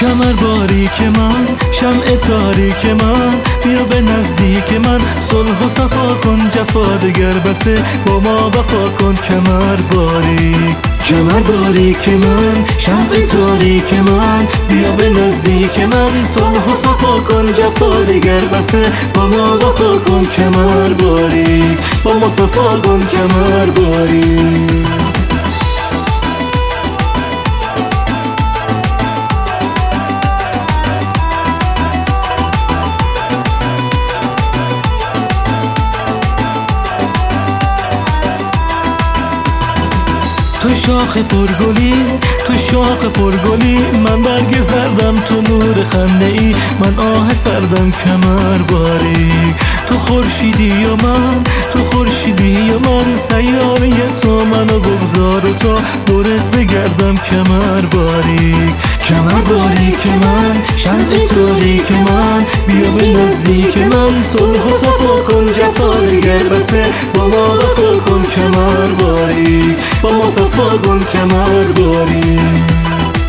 کمر باریک من، شمع تاریک من، بیا به نزدیک من، صلح و صفا کن، جفا دگر بسه، با ما وفا کن. کمر باریک، کمر باریک من، شمع تاریک من، بیا به نزدیک من، صلح و صفا کن، جفا دگر بسه، با ما وفا کن. کمر باریک، با ما صفا کن. کمر باریک. تو شاخ پرگلی، تو شاخ پرگلی، من برگ زردم، تو نور خنده ای، من آه سردم. کمر باریک، تو خورشیدی و من، تو خورشیدی و من، سیاره تو منو بگذار و تا دورت بگردم. کمر باریک، کمر باریک من، شمع تاریک من، بیا به نزدیک من، صلح و صفا کن، جفا دگر بسه، با ما وفا کن. کمر باریک، با ما صفا کن. کمر باریک.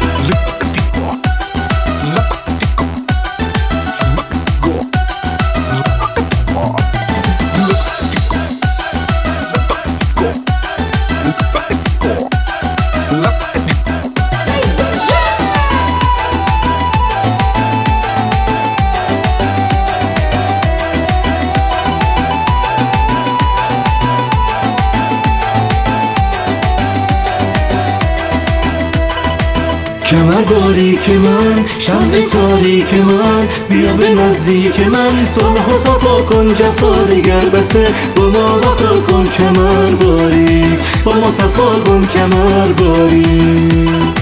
کمر باریک من، شمع تاریک من، بیا به نزدیک من، صلح و صفا کن، جفا دگر بسه، با ما وفا کن. کمر باریک، با ما صفا کن. کمر باریک.